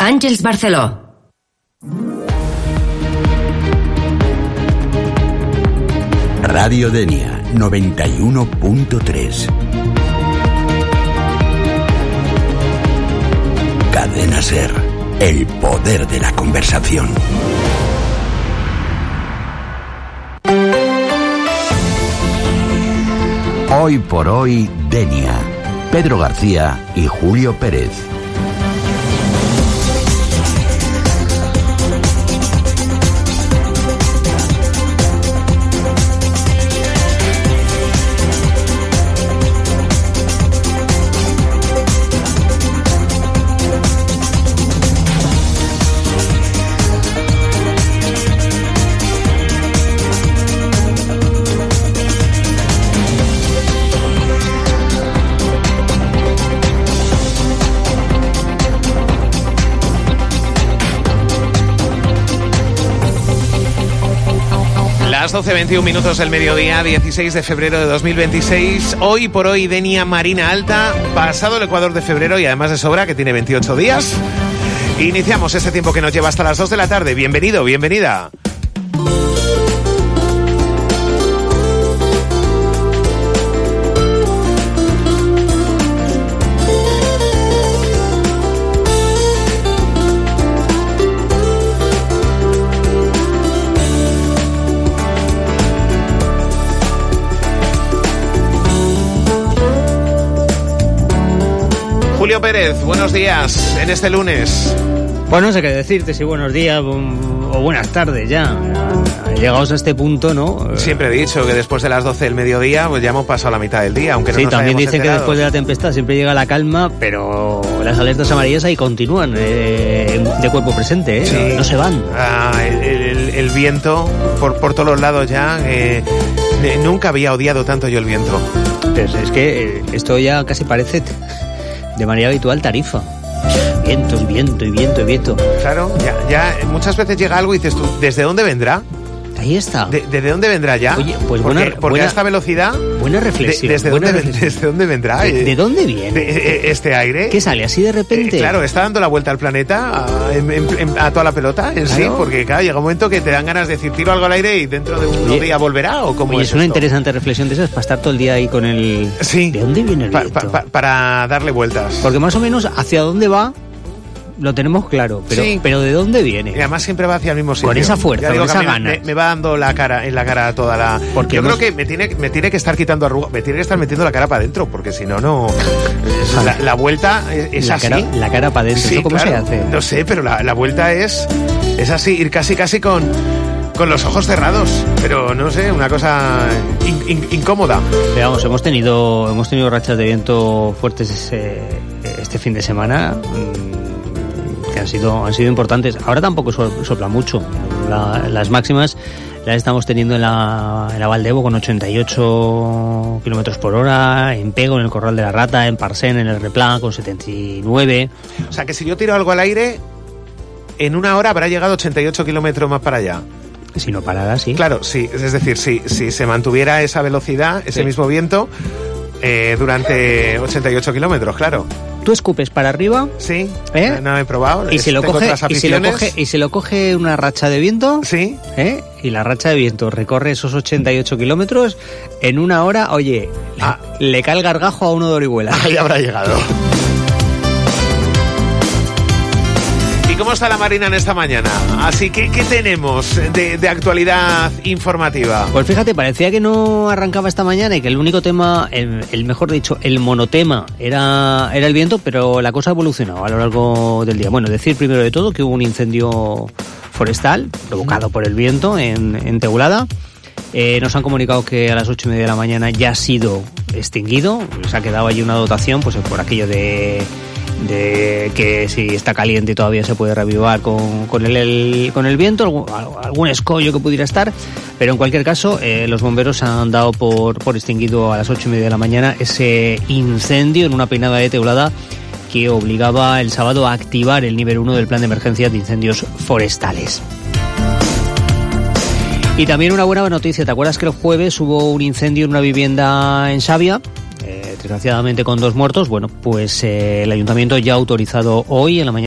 Àngels Barceló. Radio Denia 91.3. Cadena SER, el poder de la conversación. Hoy por hoy, Denia. Pedro García y Julio Pérez. Las 12:21 del mediodía, 16 de febrero de 2026. Hoy por hoy, Denia Marina Alta, pasado el Ecuador de febrero y además de sobra, que tiene 28 días. Iniciamos este tiempo que nos lleva hasta las 2 de la tarde. Bienvenido, bienvenida. Julio Pérez, buenos días en este lunes. Bueno, no sé qué decirte, si buenos días o buenas tardes ya. Llegados a este punto, ¿no? Siempre he dicho que después de las 12 del mediodía, pues ya hemos pasado la mitad del día, aunque no sí, nos también dicen enterado. Que después de la tempestad siempre llega la calma, pero las alertas amarillas ahí continúan de cuerpo presente, ¿eh? Sí. No se van. El viento por todos los lados ya. Nunca había odiado tanto yo el viento. Pues es que esto ya casi parece de manera habitual tarifa. Viento y viento y viento y viento. Claro, ya muchas veces llega algo y dices tú, ¿desde dónde vendrá? Ahí está. ¿Desde dónde vendrá ya? Oye, pues porque a esta velocidad... Buena reflexión. ¿Desde dónde vendrá? ¿De dónde viene? Este aire. ¿Qué sale así de repente? Claro, está dando la vuelta al planeta, a toda la pelota en sí, porque claro, llega un momento que te dan ganas de decir, tiro algo al aire y dentro de unos días volverá, ¿o cómo es una esto? interesante reflexión de esas para estar todo el día ahí con el... Sí. ¿De dónde viene el viento? Para darle vueltas. Porque más o menos hacia dónde va lo tenemos claro, pero ¿de dónde viene? Y además siempre va hacia el mismo sitio. Con esa fuerza, con esa gana. Me va dando en la cara toda la... Porque yo creo que me tiene que estar quitando arrugas, me tiene que estar metiendo la cara para adentro, porque si no... La vuelta es así. La cara para adentro, sí, ¿cómo claro, se hace? No sé, pero la vuelta es así, ir casi con los ojos cerrados, pero no sé, una cosa incómoda. Veamos, hemos tenido rachas de viento fuertes este fin de semana, que han sido importantes. Ahora tampoco sopla mucho. Las máximas las estamos teniendo en la Valdevo con 88 kilómetros por hora, en Pego, en el Corral de la Rata, en Parcén, en el Replà, con 79. O sea, que si yo tiro algo al aire, en una hora habrá llegado 88 kilómetros más para allá. Si no parara, sí. Claro, sí. Es decir, si se mantuviera esa velocidad, ese mismo viento, durante 88 kilómetros, claro. Tú escupes para arriba. Sí, ¿eh? No he probado. Y se lo coge una racha de viento. Sí. Y la racha de viento recorre esos 88 kilómetros en una hora. Oye, le cae el gargajo a uno de Orihuela. Ahí habrá llegado. ¿Y cómo está la Marina en esta mañana? Así que, ¿qué tenemos de actualidad informativa? Pues fíjate, parecía que no arrancaba esta mañana y que el único tema, mejor dicho, el monotema era el viento, pero la cosa ha evolucionado a lo largo del día. Bueno, decir primero de todo que hubo un incendio forestal provocado por el viento en Teulada. Nos han comunicado que a las 8:30 de la mañana ya ha sido extinguido. Se ha quedado allí una dotación, pues por aquello de que si está caliente todavía se puede reavivar con el viento, algún escollo que pudiera estar, pero en cualquier caso los bomberos han dado por extinguido a las 8:30 de la mañana ese incendio en una peinada de Teulada que obligaba el sábado a activar el nivel 1 del plan de emergencia de incendios forestales. Y también una buena noticia, ¿te acuerdas que el jueves hubo un incendio en una vivienda en Xàbia? Desgraciadamente con 2 muertos. Bueno, pues el ayuntamiento ya ha autorizado hoy en la mañana